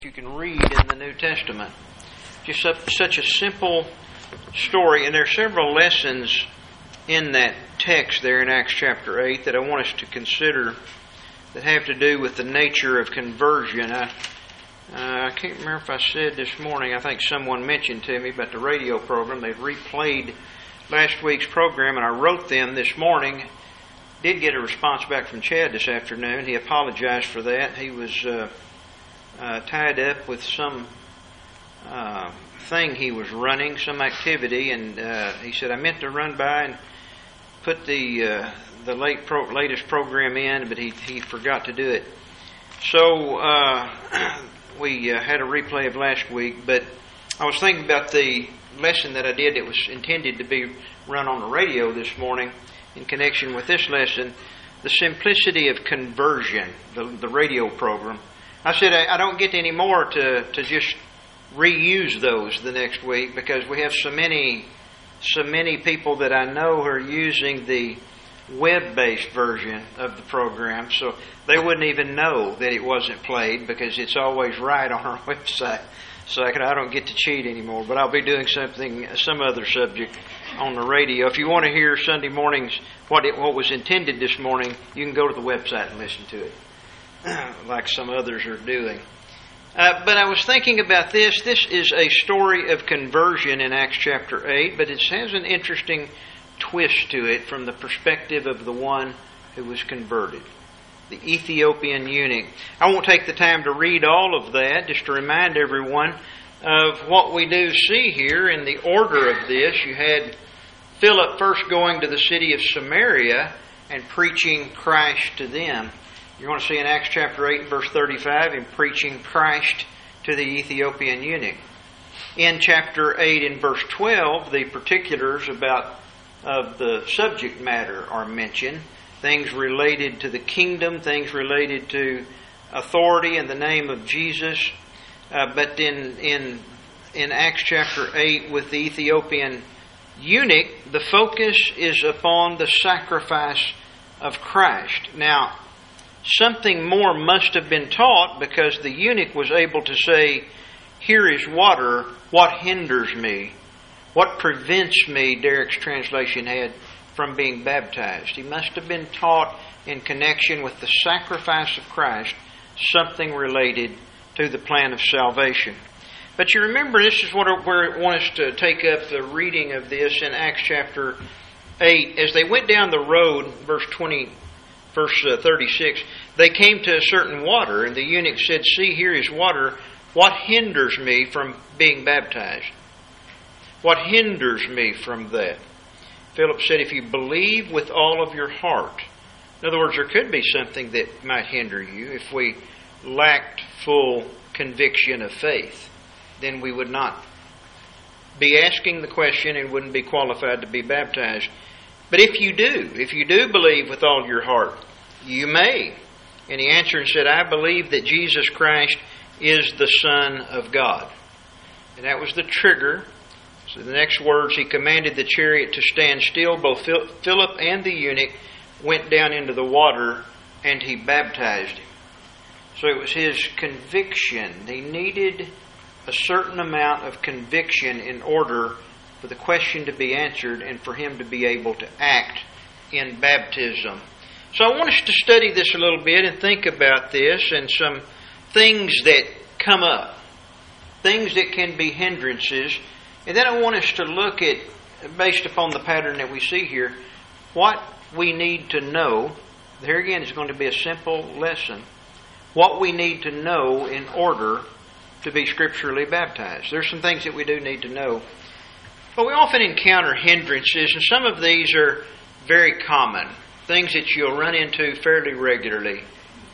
you can read in the New Testament. Just such a simple story, and there are several lessons in that text there in Acts chapter 8 that I want us to consider that have to do with the nature of conversion. I can't remember if I said this morning, I think someone mentioned to me about the radio program. They've replayed last week's program, and I wrote them this morning. Did get a response back from Chad this afternoon. He apologized for that. He was tied up with some thing he was running, some activity, and he said, I meant to run by and put the latest program in, but he forgot to do it. So we had a replay of last week, but I was thinking about the lesson that I did that was intended to be run on the radio this morning in connection with this lesson, the simplicity of conversion, the radio program. I said I don't get any more to just reuse those the next week because we have so many people that I know who are using the web-based version of the program, so they wouldn't even know that it wasn't played because it's always right on our website. So I don't get to cheat anymore, but I'll be doing some other subject on the radio. If you want to hear Sunday mornings what was intended this morning, you can go to the website and listen to it, like some others are doing. But I was thinking about this. This is a story of conversion in Acts chapter 8, but it has an interesting twist to it from the perspective of the one who was converted, the Ethiopian eunuch. I won't take the time to read all of that, just to remind everyone of what we do see here in the order of this. You had Philip first going to the city of Samaria and preaching Christ to them. You're going to see in Acts chapter 8 verse 35 him preaching Christ to the Ethiopian eunuch. In chapter 8 and verse 12, the particulars of the subject matter are mentioned. Things related to the kingdom, things related to authority in the name of Jesus. But in Acts chapter 8 with the Ethiopian eunuch, the focus is upon the sacrifice of Christ. Now, something more must have been taught because the eunuch was able to say, here is water, what hinders me? What prevents me, Derek's translation had, from being baptized? He must have been taught in connection with the sacrifice of Christ something related to the plan of salvation. But you remember, this is where I want us to take up the reading of this in Acts chapter 8. As they went down the road, verse 36, they came to a certain water, and the eunuch said, see, here is water. What hinders me from being baptized? What hinders me from that? Philip said, if you believe with all of your heart. In other words, there could be something that might hinder you. If we lacked full conviction of faith, then we would not be asking the question and wouldn't be qualified to be baptized. But if you do believe with all your heart, you may. And he answered and said, I believe that Jesus Christ is the Son of God. And that was the trigger. So the next words, he commanded the chariot to stand still. Both Philip and the eunuch went down into the water, and he baptized him. So it was his conviction. He needed a certain amount of conviction in order for the question to be answered and for him to be able to act in baptism. So I want us to study this a little bit and think about this and some things that come up, things that can be hindrances. And then I want us to look at, based upon the pattern that we see here, what we need to know. There again is going to be a simple lesson. What we need to know in order to be scripturally baptized. There's some things that we do need to know. But we often encounter hindrances, and some of these are very common. Things that you'll run into fairly regularly.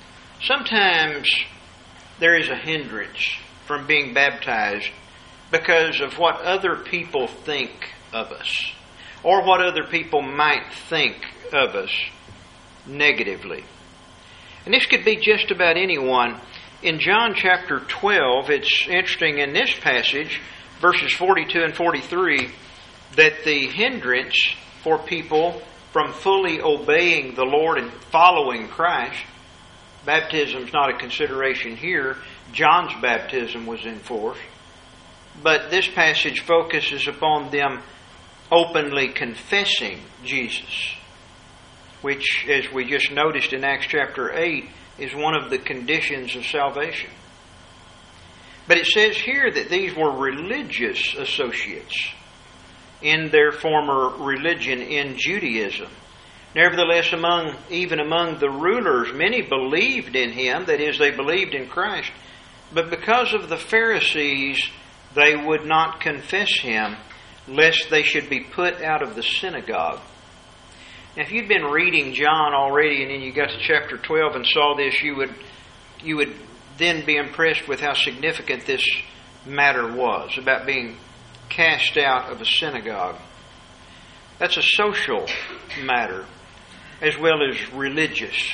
Sometimes there is a hindrance from being baptized because of what other people think of us, or what other people might think of us negatively. And this could be just about anyone. In John chapter 12, it's interesting in this passage, verses 42 and 43, that the hindrance for people from fully obeying the Lord and following Christ, baptism is not a consideration here, John's baptism was enforced. But this passage focuses upon them openly confessing Jesus, which, as we just noticed in Acts chapter 8, is one of the conditions of salvation. But it says here that these were religious associates in their former religion in Judaism. Nevertheless, even among the rulers, many believed in Him, that is, they believed in Christ. But because of the Pharisees, they would not confess Him, lest they should be put out of the synagogue. Now, if you'd been reading John already, and then you got to chapter 12 and saw this, you would then be impressed with how significant this matter was, about being cast out of a synagogue. That's a social matter as well as religious.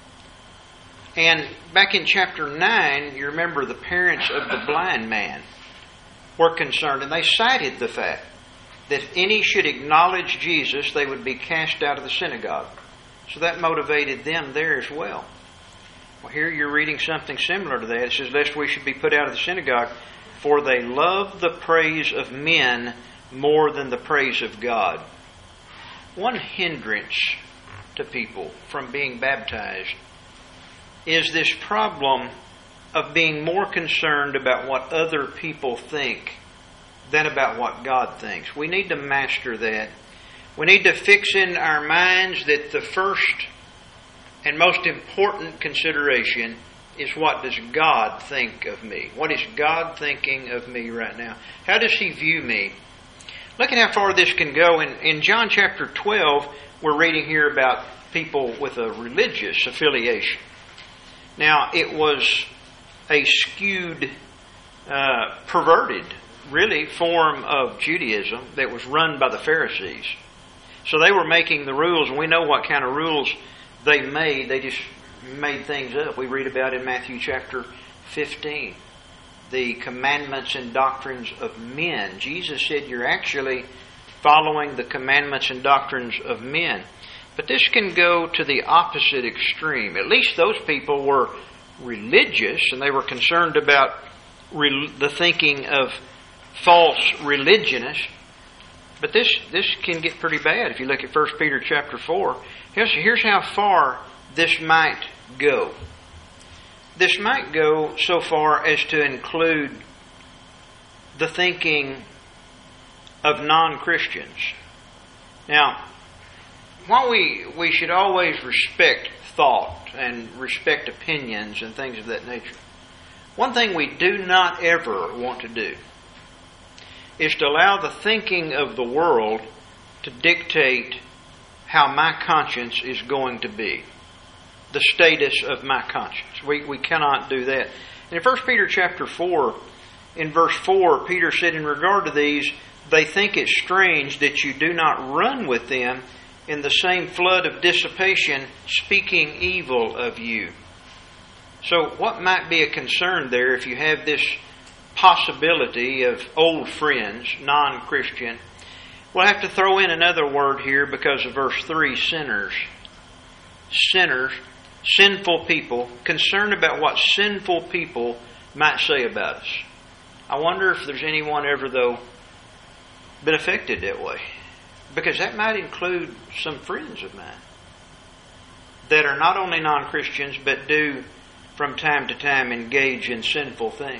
And back in chapter 9, you remember the parents of the blind man were concerned, and they cited the fact that if any should acknowledge Jesus, they would be cast out of the synagogue. So that motivated them there as well. Well, here you're reading something similar to that. It says, lest we should be put out of the synagogue, for they love the praise of men more than the praise of God. One hindrance to people from being baptized is this problem of being more concerned about what other people think than about what God thinks. We need to master that. We need to fix in our minds that the first and most important consideration is, what does God think of me? What is God thinking of me right now? How does He view me? Look at how far this can go. In John chapter 12, we're reading here about people with a religious affiliation. Now, it was a skewed, perverted, really, form of Judaism that was run by the Pharisees. So they were making the rules, and we know what kind of rules they made. They just made things up. We read about in Matthew chapter 15, the commandments and doctrines of men. Jesus said you're actually following the commandments and doctrines of men. But this can go to the opposite extreme. At least those people were religious, and they were concerned about the thinking of false religionists. But this can get pretty bad. If you look at 1 Peter chapter 4, here's how far this might go. This might go so far as to include the thinking of non-Christians. Now, while we should always respect thought and respect opinions and things of that nature, one thing we do not ever want to do is to allow the thinking of the world to dictate how my conscience is going to be, the status of my conscience. We cannot do that. And in 1 Peter chapter 4, in verse 4, Peter said, in regard to these, they think it strange that you do not run with them in the same flood of dissipation, speaking evil of you. So what might be a concern there if you have this possibility of old friends, non-Christian? We'll have to throw in another word here because of verse 3, sinners. Sinners, sinful people, concerned about what sinful people might say about us. I wonder if there's anyone ever, though, been affected that way. Because that might include some friends of mine that are not only non-Christians, but do from time to time engage in sinful things.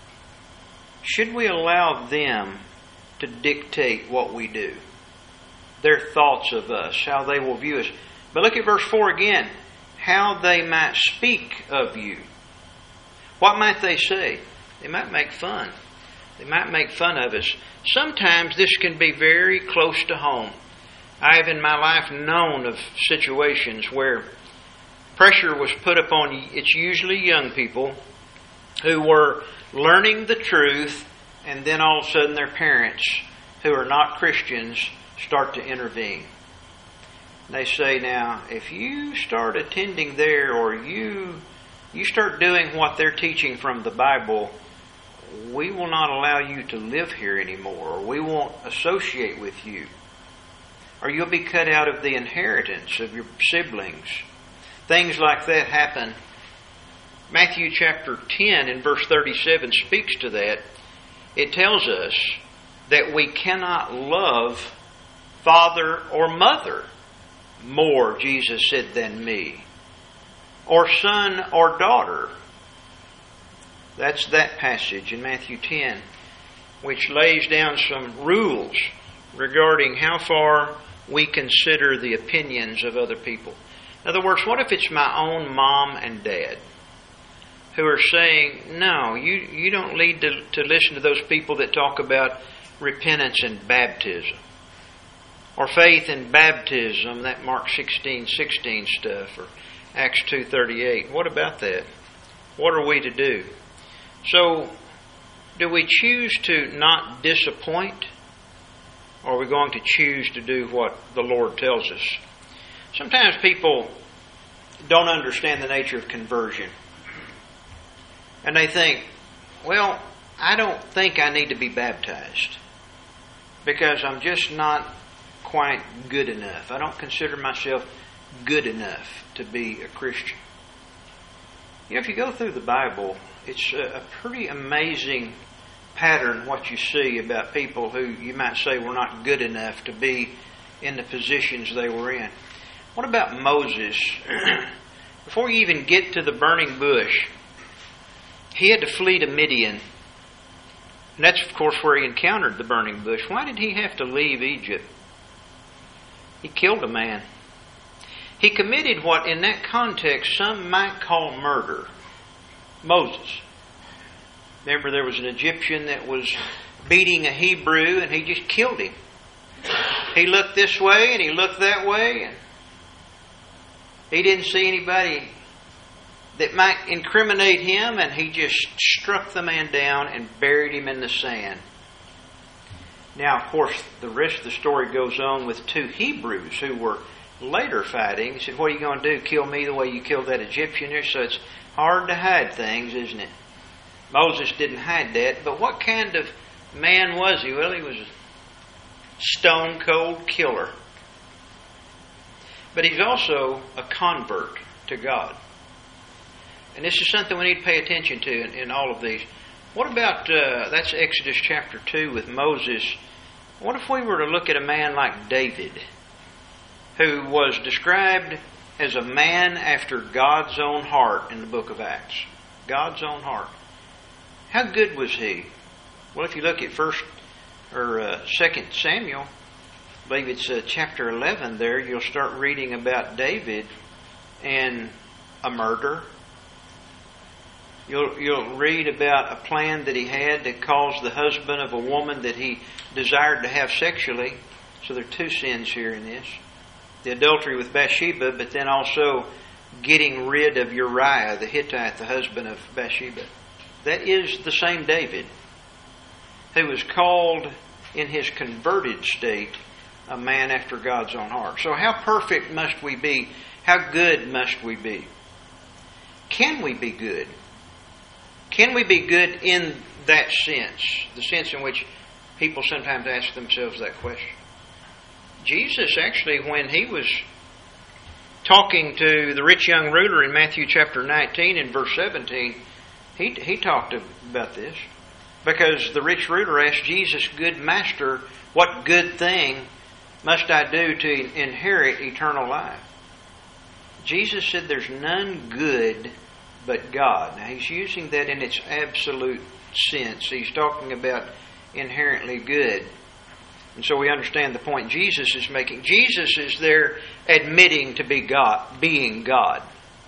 Should we allow them to dictate what we do? Their thoughts of us, how they will view us. But look at verse 4 again. How they might speak of you. What might they say? They might make fun. They might make fun of us. Sometimes this can be very close to home. I have in my life known of situations where pressure was put upon, it's usually young people, who were learning the truth, and then all of a sudden their parents, who are not Christians, start to intervene. They say, now, if you start attending there, or you start doing what they're teaching from the Bible, we will not allow you to live here anymore, or we won't associate with you, or you'll be cut out of the inheritance of your siblings. Things like that happen Matthew chapter 10 and verse 37 speaks to that. It tells us that we cannot love father or mother more, Jesus said, than me, or son or daughter. That's that passage in Matthew 10, which lays down some rules regarding how far we consider the opinions of other people. In other words, what if it's my own mom and dad who are saying, no, you don't need to listen to those people that talk about repentance and baptism, or faith and baptism, that Mark 16:16 stuff, or Acts 2:38. What about that? What are we to do? So, do we choose to not disappoint, or are we going to choose to do what the Lord tells us? Sometimes people don't understand the nature of conversion. And they think, well, I don't think I need to be baptized because I'm just not quite good enough. I don't consider myself good enough to be a Christian. You know, if you go through the Bible, it's a pretty amazing pattern what you see about people who you might say were not good enough to be in the positions they were in. What about Moses? Before you even get to the burning bush, he had to flee to Midian. And that's, of course, where he encountered the burning bush. Why did he have to leave Egypt? He killed a man. He committed what, in that context, some might call murder. Moses. Remember, there was an Egyptian that was beating a Hebrew, and he just killed him. He looked this way, and he looked that way, and he didn't see anybody that might incriminate him, and he just struck the man down and buried him in the sand. Now, of course, the rest of the story goes on with two Hebrews who were later fighting. He said, what are you going to do? Kill me the way you killed that Egyptian there? So it's hard to hide things, isn't it? Moses didn't hide that, but what kind of man was he? Well, he was a stone-cold killer. But he's also a convert to God. And this is something we need to pay attention to in all of these. What about, that's Exodus chapter 2 with Moses. What if we were to look at a man like David, who was described as a man after God's own heart in the book of Acts? God's own heart. How good was he? Well, if you look at 2 Samuel, I believe it's chapter 11 there, you'll start reading about David and a murder. You'll read about a plan that he had to cause the husband of a woman that he desired to have sexually. So there are two sins here in this. The adultery with Bathsheba, but then also getting rid of Uriah the Hittite, the husband of Bathsheba. That is the same David who was called in his converted state a man after God's own heart. So how perfect must we be? How good must we be? Can we be good? Can we be good in that sense? The sense in which people sometimes ask themselves that question. Jesus actually, when he was talking to the rich young ruler in Matthew chapter 19 and verse 17, he talked about this. Because the rich ruler asked Jesus, good master, what good thing must I do to inherit eternal life? Jesus said there's none good but God. Now he's using that in its absolute sense. He's talking about inherently good. And so we understand the point Jesus is making. Jesus is there admitting to be God, being God.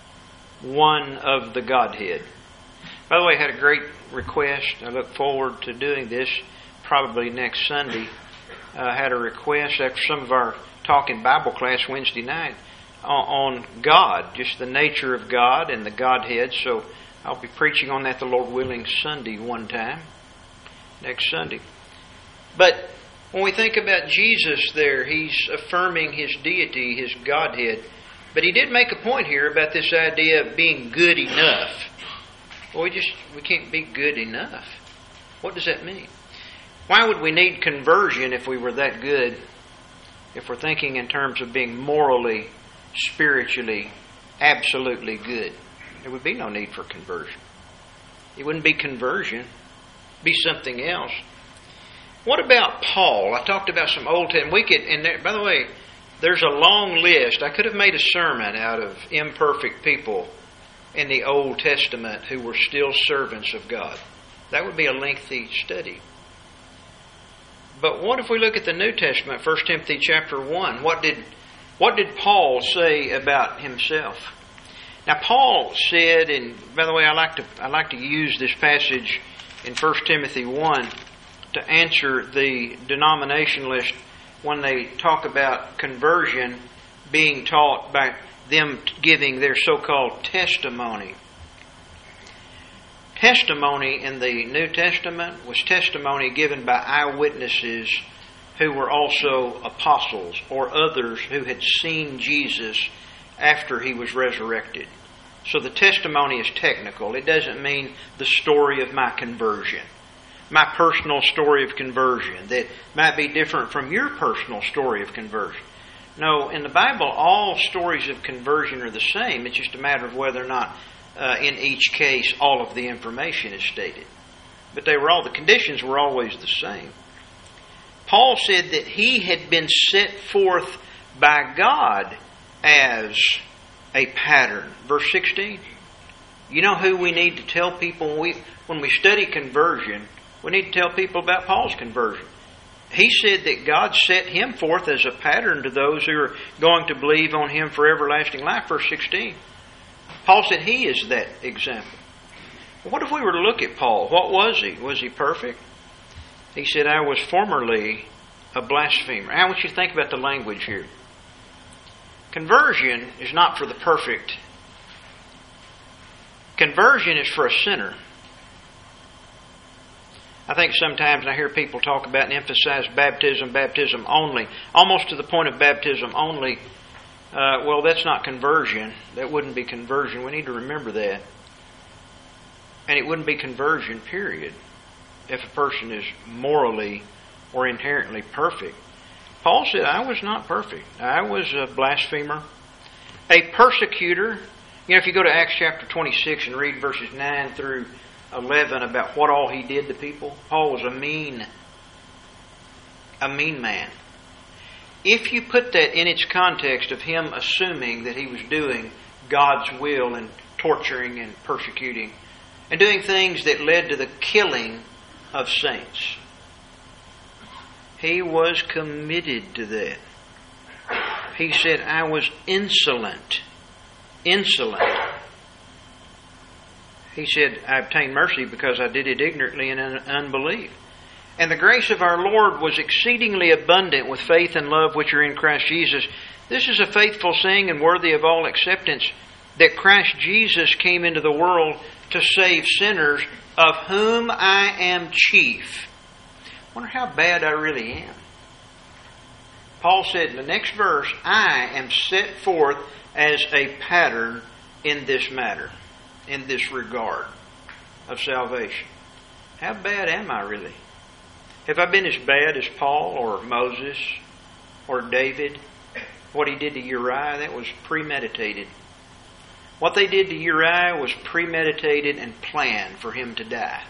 One of the Godhead. By the way, I had a great request. I look forward to doing this probably next Sunday. I had a request after some of our talk in Bible class Wednesday night on God, just the nature of God and the Godhead. So I'll be preaching on that, the Lord willing, Sunday one time, next Sunday. But when we think about Jesus there, he's affirming his deity, his Godhead. But he did make a point here about this idea of being good enough. Well, we can't be good enough. What does that mean? Why would we need conversion if we were that good? If we're thinking in terms of being morally, spiritually, absolutely good. there would be no need for conversion. It wouldn't be conversion. It'd be something else. What about Paul? I talked about some Old Testament. By the way, there's a long list. I could have made a sermon out of imperfect people in the Old Testament who were still servants of God. That would be a lengthy study. But what if we look at the New Testament, 1 Timothy chapter 1? What did Paul say about himself? Now Paul said, and by the way, I like to use this passage in 1 Timothy 1 to answer the denominationalist when they talk about conversion being taught by them giving their so-called testimony. Testimony in the New Testament was testimony given by eyewitnesses who were also apostles or others who had seen Jesus after He was resurrected. So the testimony is technical. It doesn't mean the story of my conversion, my personal story of conversion that might be different from your personal story of conversion. No, in the Bible, all stories of conversion are the same. It's just a matter of whether or not in each case all of the information is stated. But the conditions were always the same. Paul said that he had been set forth by God as a pattern. Verse 16. You know who we need to tell people when we study conversion? We need to tell people about Paul's conversion. He said that God set him forth as a pattern to those who are going to believe on Him for everlasting life. Verse 16. Paul said he is that example. What if we were to look at Paul? What was he? Was he perfect? He said, I was formerly a blasphemer. I want you to think about the language here. Conversion is not for the perfect. Conversion is for a sinner. I think sometimes I hear people talk about and emphasize baptism only, almost to the point of baptism only. Well, that's not conversion. That wouldn't be conversion. We need to remember that. And it wouldn't be conversion, period, if a person is morally or inherently perfect. Paul said, I was not perfect. I was a blasphemer, a persecutor. You know, if you go to Acts chapter 26 and read verses 9 through 11 about what all he did to people, Paul was a mean man. If you put that in its context of him assuming that he was doing God's will and torturing and persecuting and doing things that led to the killing of saints, he was committed to that. He said, I was insolent. He said, I obtained mercy because I did it ignorantly and in unbelief. And the grace of our Lord was exceedingly abundant with faith and love which are in Christ Jesus. This is a faithful saying and worthy of all acceptance, that Christ Jesus came into the world to save sinners, of whom I am chief. I wonder how bad I really am. Paul said in the next verse, I am set forth as a pattern in this matter, in this regard of salvation. How bad am I really? Have I been as bad as Paul or Moses or David? What he did to Uriah, that was premeditated. What they did to Uriah was premeditated and planned for him to die.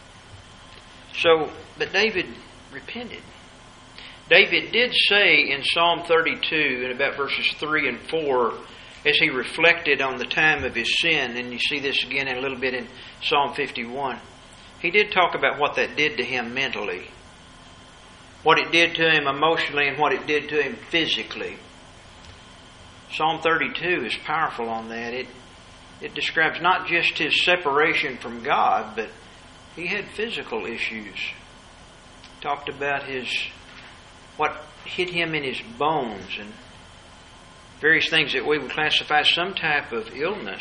But David repented. David did say in Psalm 32, in about verses 3 and 4, as he reflected on the time of his sin, and you see this again in a little bit in Psalm 51, he did talk about what that did to him mentally, what it did to him emotionally, and what it did to him physically. Psalm 32 is powerful on that. It describes not just his separation from God, but he had physical issues. Talked about what hit him in his bones and various things that we would classify as some type of illness.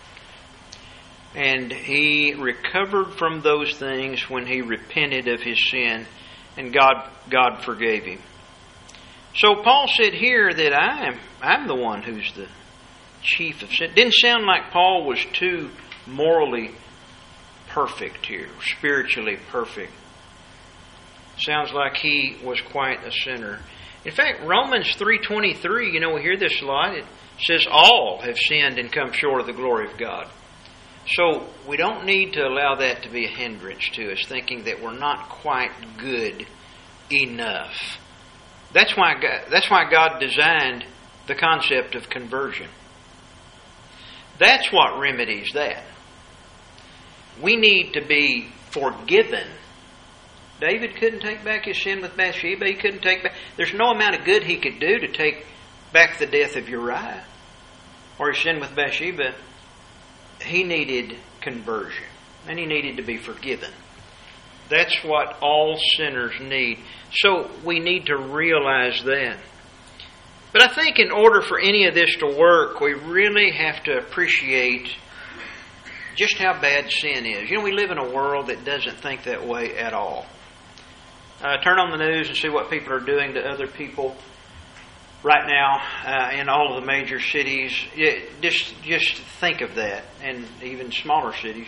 And he recovered from those things when he repented of his sin, and God forgave him. So Paul said here that I'm the one who's the chief of sin. It didn't sound like Paul was too morally perfect here, spiritually perfect. Sounds like he was quite a sinner. In fact, Romans 3:23, we hear this a lot. It says all have sinned and come short of the glory of God. So we don't need to allow that to be a hindrance to us, thinking that we're not quite good enough. That's why God designed the concept of conversion. That's what remedies that. We need to be forgiven. David couldn't take back his sin with Bathsheba. He couldn't take back... There's no amount of good he could do to take back the death of Uriah or his sin with Bathsheba. He needed conversion, and he needed to be forgiven. That's what all sinners need. So we need to realize that. But I think in order for any of this to work, we really have to appreciate just how bad sin is. You know, we live in a world that doesn't think that way at all. Turn on the news and see what people are doing to other people right now in all of the major cities. Just think of that, and even smaller cities.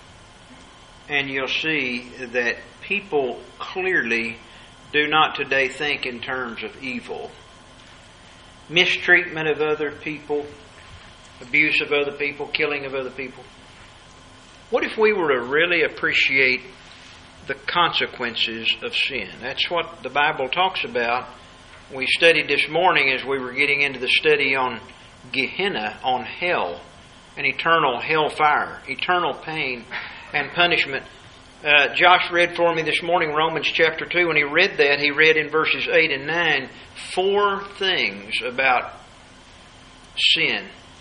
And you'll see that people clearly do not today think in terms of evil. Mistreatment of other people, abuse of other people, killing of other people. What if we were to really appreciate the consequences of sin? That's what the Bible talks about. We studied this morning as we were getting into the study on Gehenna, on hell, and eternal hellfire, eternal pain and punishment. Josh read for me this morning Romans chapter 2. When he read that, he read in verses 8 and 9 4 things about sin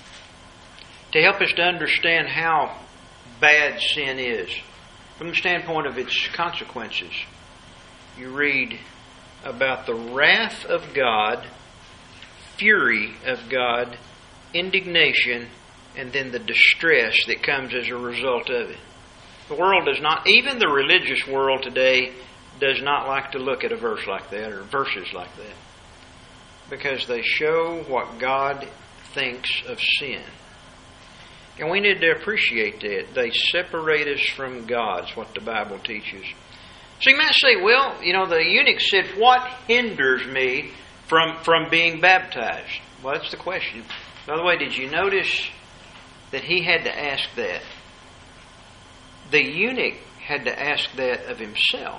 to help us to understand how bad sin is from the standpoint of its consequences. You read about the wrath of God, fury of God, indignation, and then the distress that comes as a result of it. The world does not, even the religious world today, does not like to look at a verse like that or verses like that, because they show what God thinks of sin. And we need to appreciate that. They separate us from God, is what the Bible teaches. So you might say, well, you know, the eunuch said, what hinders me from being baptized? Well, that's the question. By the way, did you notice that he had to ask that? The eunuch had to ask that of himself.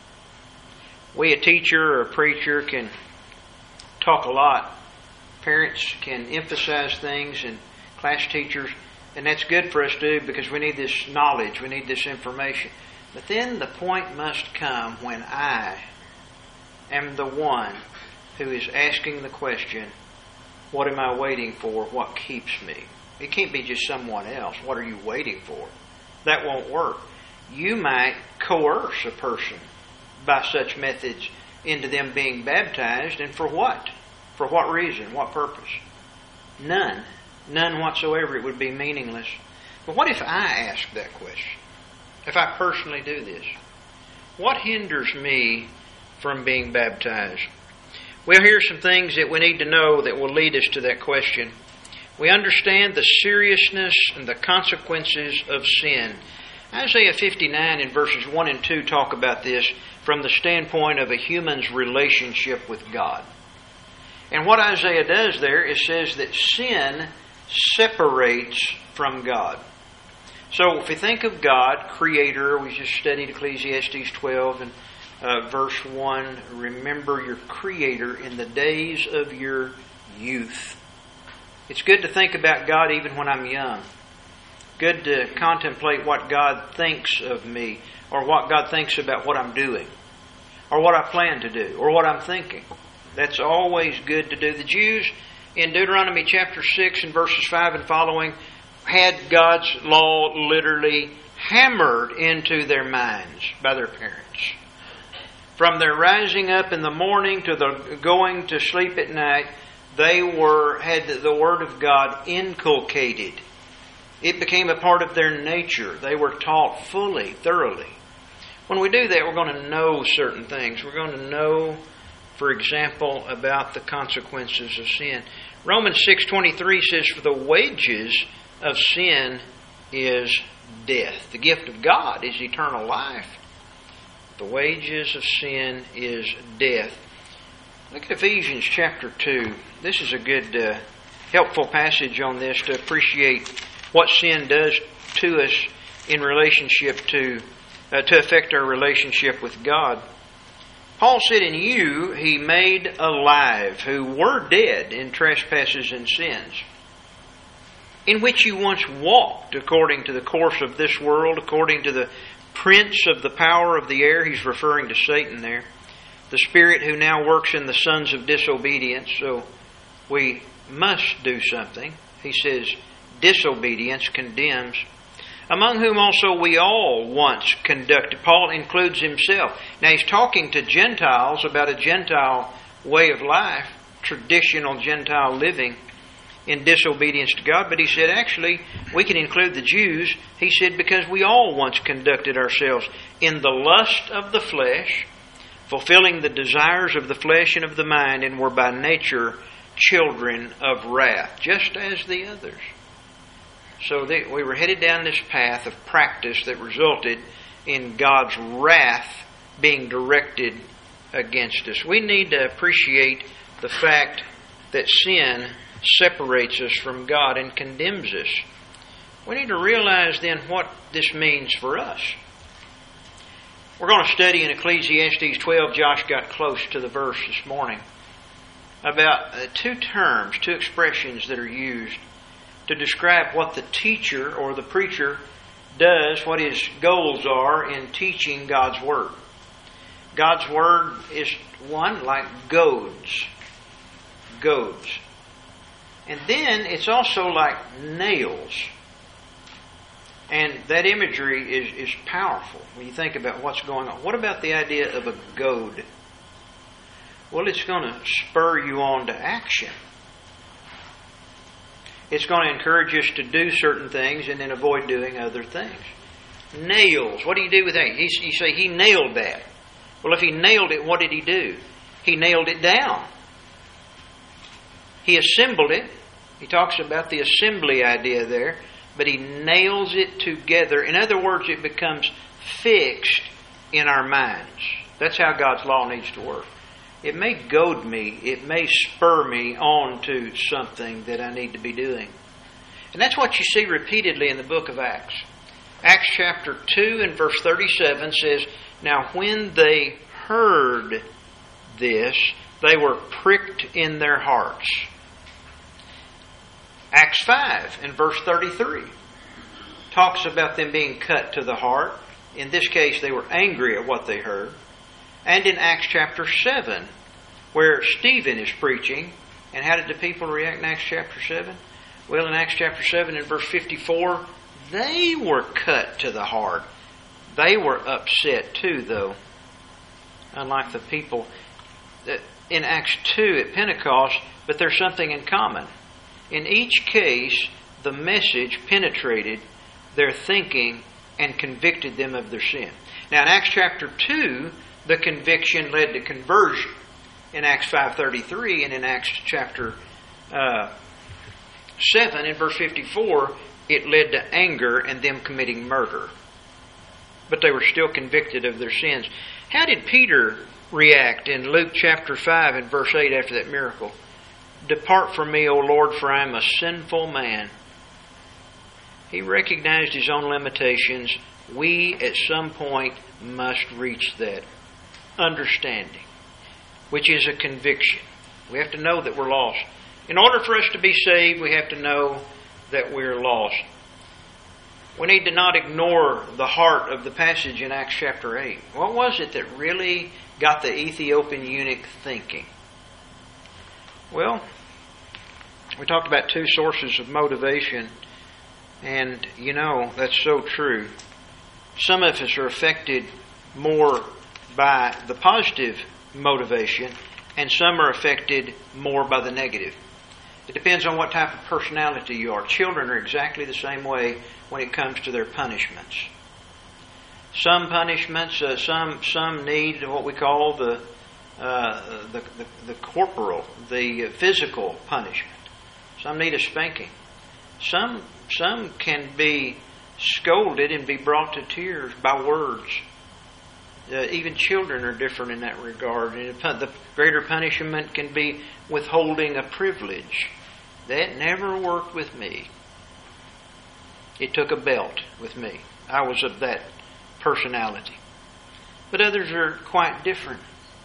We, a teacher or a preacher, can talk a lot. Parents can emphasize things, and class teachers, and that's good for us to do because we need this knowledge, we need this information. But then the point must come when I am the one who is asking the question, what am I waiting for? What keeps me? It can't be just someone else. What are you waiting for? That won't work. You might coerce a person by such methods into them being baptized, and for what? For what reason? What purpose? None. None whatsoever. It would be meaningless. But what if I ask that question? If I personally do this? What hinders me from being baptized? Well, here's some things that we need to know that will lead us to that question. We understand the seriousness and the consequences of sin. Isaiah 59 in verses 1 and 2 talk about this from the standpoint of a human's relationship with God. And what Isaiah does there is says that sin separates from God. So if we think of God, Creator, we just studied Ecclesiastes 12 and verse 1, remember your Creator in the days of your youth. It's good to think about God even when I'm young. Good to contemplate what God thinks of me, or what God thinks about what I'm doing, or what I plan to do, or what I'm thinking. That's always good to do. The Jews in Deuteronomy chapter 6 and verses 5 and following had God's law literally hammered into their minds by their parents. From their rising up in the morning to the going to sleep at night, they had the Word of God inculcated. It became a part of their nature. They were taught fully, thoroughly. When we do that, we're going to know certain things. We're going to know, for example, about the consequences of sin. Romans 6:23 says, for the wages of sin is death. The gift of God is eternal life. The wages of sin is death. Look at Ephesians chapter 2. This is a good, helpful passage on this to appreciate what sin does to us in relationship to affect our relationship with God. Paul said, "In you He made alive, who were dead in trespasses and sins, in which you once walked according to the course of this world, according to the prince of the power of the air." He's referring to Satan there. "The spirit who now works in the sons of disobedience." So we must do something. He says disobedience condemns. "Among whom also we all once conducted." Paul includes himself. Now he's talking to Gentiles about a Gentile way of life, traditional Gentile living in disobedience to God. But he said, actually, we can include the Jews. He said, because we all once conducted ourselves in the lust of the flesh, fulfilling the desires of the flesh and of the mind, and were by nature children of wrath, just as the others. So we were headed down this path of practice that resulted in God's wrath being directed against us. We need to appreciate the fact that sin separates us from God and condemns us. We need to realize then what this means for us. We're going to study in Ecclesiastes 12. Josh got close to the verse this morning about two terms, two expressions that are used to describe what the teacher or the preacher does, what his goals are in teaching God's Word. God's Word is one like goads. Goads. And then it's also like nails. And that imagery is powerful when you think about what's going on. What about the idea of a goad? Well, it's going to spur you on to action. It's going to encourage us to do certain things and then avoid doing other things. Nails. What do you do with that? You say, he nailed that. Well, if he nailed it, what did he do? He nailed it down. He assembled it. He talks about the assembly idea there. But he nails it together. In other words, it becomes fixed in our minds. That's how God's law needs to work. It may goad me. It may spur me on to something that I need to be doing. And that's what you see repeatedly in the book of Acts. Acts chapter 2 and verse 37 says, "Now when they heard this, they were pricked in their hearts." Acts 5 and verse 33 talks about them being cut to the heart. In this case, they were angry at what they heard. And in Acts chapter 7, where Stephen is preaching, and how did the people react in Acts chapter 7? Well, in Acts chapter 7 and verse 54, they were cut to the heart. They were upset too, though. Unlike the people in Acts 2 at Pentecost, but there's something in common. In each case, the message penetrated their thinking and convicted them of their sin. Now, in Acts chapter 2, the conviction led to conversion. In Acts 5:33 and in Acts chapter 7 in verse 54, it led to anger and them committing murder. But they were still convicted of their sins. How did Peter react in Luke chapter 5 and verse 8 after that miracle? "Depart from me, O Lord, for I am a sinful man." He recognized his own limitations. We, at some point, must reach that understanding, which is a conviction. We have to know that we're lost. In order for us to be saved, we have to know that we're lost. We need to not ignore the heart of the passage in Acts chapter 8. What was it that really got the Ethiopian eunuch thinking? Well, we talked about two sources of motivation, and you know, that's so true. Some of us are affected more by the positive motivation, and some are affected more by the negative. It depends on what type of personality you are. Children are exactly the same way when it comes to their punishments. Some punishments, some need what we call the corporal, the physical punishment. Some need a spanking. Some can be scolded and be brought to tears by words. Even children are different in that regard. The greater punishment can be withholding a privilege. That never worked with me. It took a belt with me. I was of that personality. But others are quite different.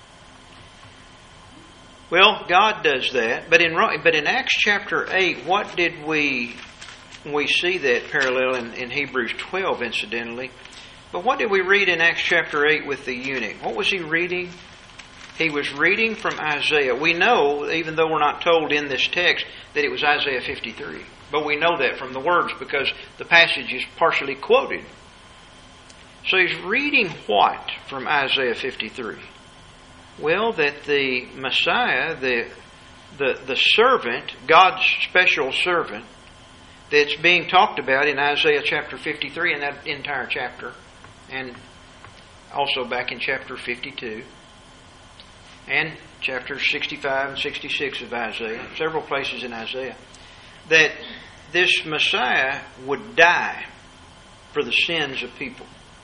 Well, God does that. But in Acts chapter 8, what did we see that parallel in Hebrews 12, incidentally. But what did we read in Acts chapter 8 with the eunuch? What was he reading? He was reading from Isaiah. We know, even though we're not told in this text, that it was Isaiah 53. But we know that from the words because the passage is partially quoted. So he's reading what from Isaiah 53? Well, that the Messiah, the servant, God's special servant, that's being talked about in Isaiah chapter 53 and that entire chapter, and also back in chapter 52, and chapters 65 and 66 of Isaiah, several places in Isaiah, that this Messiah would die for the sins of people.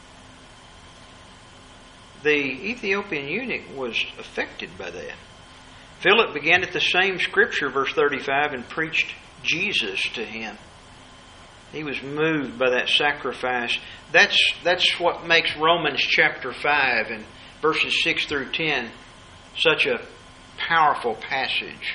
The Ethiopian eunuch was affected by that. Philip began at the same scripture, verse 35, and preached Jesus to him. He was moved by that sacrifice. That's what makes Romans chapter 5 and verses 6 through 10 such a powerful passage.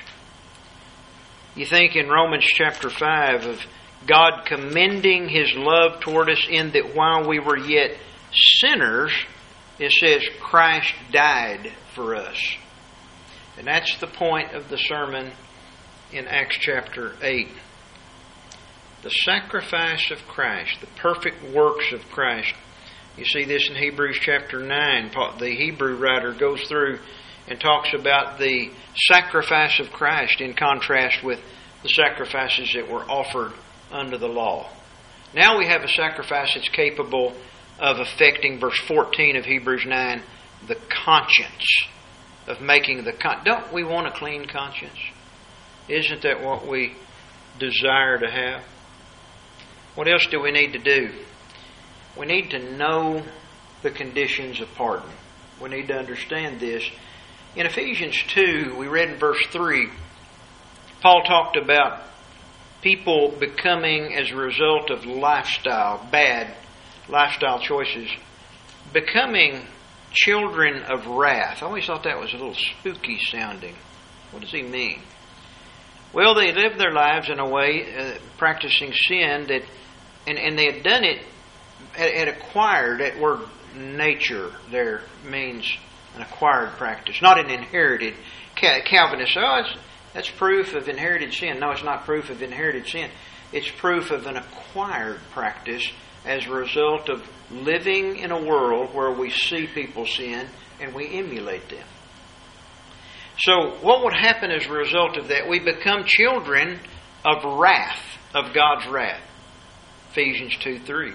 You think in Romans chapter 5 of God commending His love toward us in that while we were yet sinners, it says Christ died for us. And that's the point of the sermon in Acts chapter 8. The sacrifice of Christ, the perfect works of Christ. You see this in Hebrews chapter 9. The Hebrew writer goes through and talks about the sacrifice of Christ in contrast with the sacrifices that were offered under the law. Now we have a sacrifice that's capable of affecting, verse 14 of Hebrews 9, the conscience, of making the Don't we want a clean conscience? Isn't that what we desire to have? What else do we need to do? We need to know the conditions of pardon. We need to understand this. In Ephesians 2, we read in verse 3, Paul talked about people becoming, as a result of bad lifestyle choices, becoming children of wrath. I always thought that was a little spooky sounding. What does he mean? Well, they lived their lives in a way, practicing sin, and they had done it, had acquired, that word nature there means an acquired practice, not an inherited. Calvinists, that's proof of inherited sin. No, it's not proof of inherited sin. It's proof of an acquired practice as a result of living in a world where we see people sin and we emulate them. So what would happen as a result of that? We become children of wrath, of God's wrath. Ephesians 2:3.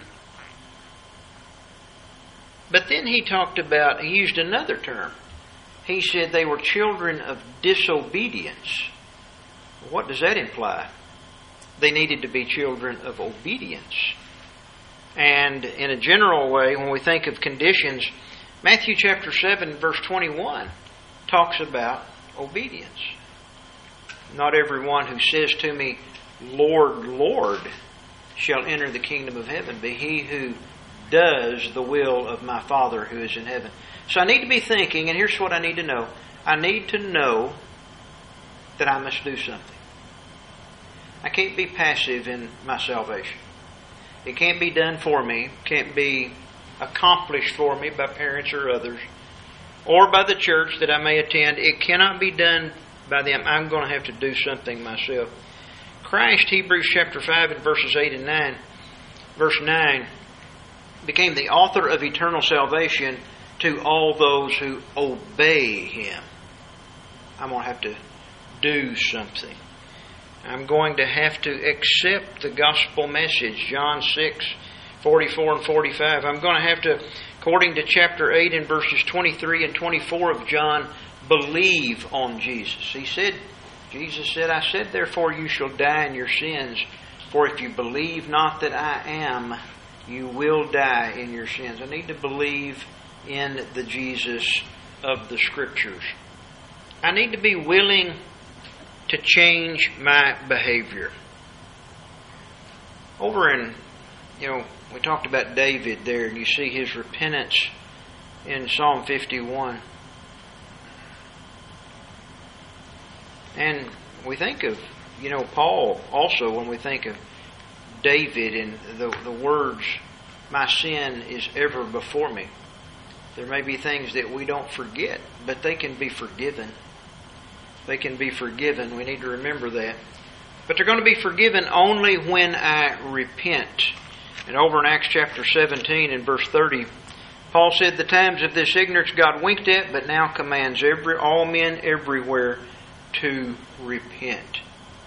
But then he used another term. He said they were children of disobedience. What does that imply? They needed to be children of obedience. And in a general way, when we think of conditions, Matthew chapter 7, verse 21 talks about obedience. Not everyone who says to me, Lord, Lord, shall enter the kingdom of heaven, but he who does the will of my Father who is in heaven. So I need to be thinking, and here's what I need to know. I need to know that I must do something. I can't be passive in my salvation. It can't be done for me. It can't be accomplished for me by parents or others, or by the church that I may attend. It cannot be done by them. I'm going to have to do something myself. Christ, Hebrews chapter 5 and verses 8 and 9, verse 9, became the author of eternal salvation to all those who obey Him. I'm going to have to do something. I'm going to have to accept the gospel message, John 6, 44 and 45. I'm going to have to, according to chapter 8 and verses 23 and 24 of John, believe on Jesus. Jesus said, I said, therefore you shall die in your sins, for if you believe not that I am, you will die in your sins. I need to believe in the Jesus of the Scriptures. I need to be willing to change my behavior. Over in we talked about David there, and you see his repentance in Psalm 51. And we think of, Paul also when we think of David and the words, "My sin is ever before me." There may be things that we don't forget, but they can be forgiven. They can be forgiven. We need to remember that. But they're going to be forgiven only when I repent. And over in Acts chapter 17 and verse 30, Paul said, "The times of this ignorance God winked at, but now commands all men everywhere to repent."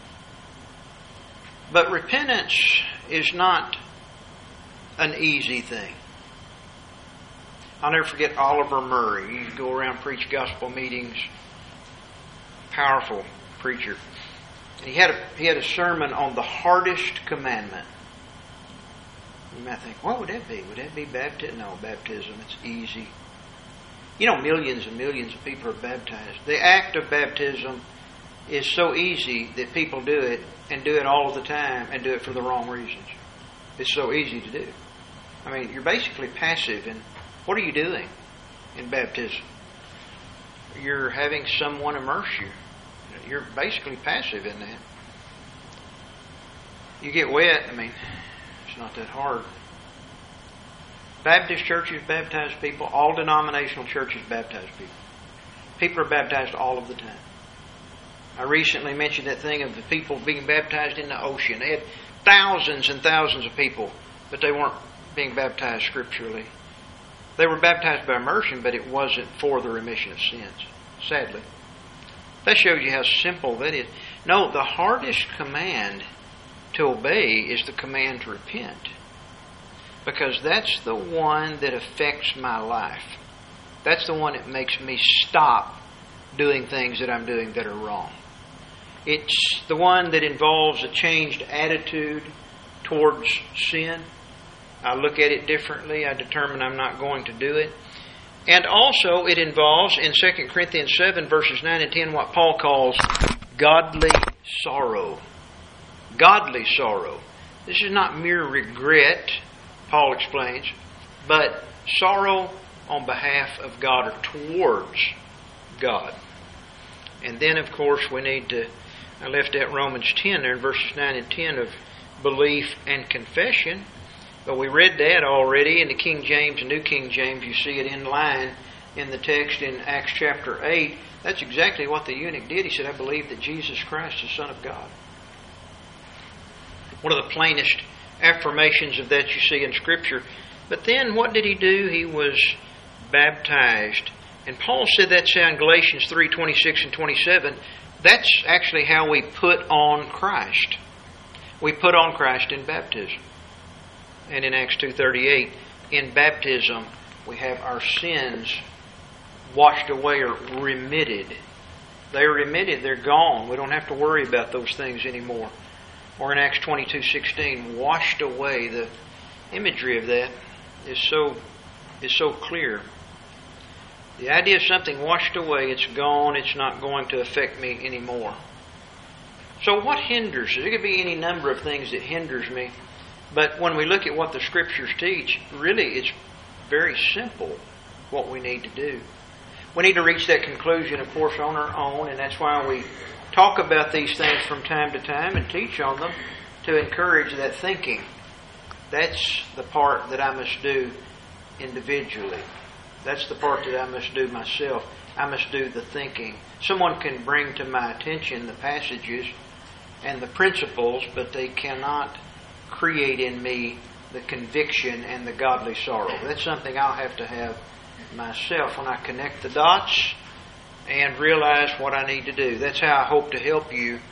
But repentance is not an easy thing. I'll never forget Oliver Murray. He used to go around preach gospel meetings. Powerful preacher. He had a sermon on the hardest commandment. You might think, what would that be? Would that be baptism? No, baptism. It's easy. Millions and millions of people are baptized. The act of baptism is so easy that people do it and do it all of the time and do it for the wrong reasons. It's so easy to do. You're basically passive. And what are you doing in baptism? You're having someone immerse you. You're basically passive in that. You get wet, it's not that hard. Baptist churches baptize people. All denominational churches baptize people. People are baptized all of the time. I recently mentioned that thing of the people being baptized in the ocean. They had thousands and thousands of people, but they weren't being baptized scripturally. They were baptized by immersion, but it wasn't for the remission of sins, sadly. That shows you how simple that is. No, the hardest command to obey is the command to repent. Because that's the one that affects my life. That's the one that makes me stop doing things that I'm doing that are wrong. It's the one that involves a changed attitude towards sin. I look at it differently. I determine I'm not going to do it. And also it involves, in 2 Corinthians 7, verses 9 and 10, what Paul calls godly sorrow. Godly sorrow. This is not mere regret, Paul explains, but sorrow on behalf of God or towards God. And then, of course, we need to, I left out Romans 10 there in verses 9 and 10 of belief and confession. But we read that already in the King James and New King James. You see it in line in the text in Acts chapter 8. That's exactly what the eunuch did. He said, "I believe that Jesus Christ is the Son of God." One of the plainest affirmations of that you see in Scripture. But then what did he do? He was baptized. And Paul said that's in Galatians 3:26 and 27. That's actually how we put on Christ. We put on Christ in baptism. And in Acts 2:38, in baptism, we have our sins washed away or remitted. They're remitted. They're gone. We don't have to worry about those things anymore. Or in Acts 22:16, washed away. The imagery of that is so clear. The idea of something washed away, it's gone, it's not going to affect me anymore. So what hinders? There could be any number of things that hinders me. But when we look at what the Scriptures teach, really it's very simple what we need to do. We need to reach that conclusion, of course, on our own, and that's why we talk about these things from time to time and teach on them to encourage that thinking. That's the part that I must do individually. That's the part that I must do myself. I must do the thinking. Someone can bring to my attention the passages and the principles, but they cannot create in me the conviction and the godly sorrow. That's something I'll have to have myself when I connect the dots and realize what I need to do. That's how I hope to help you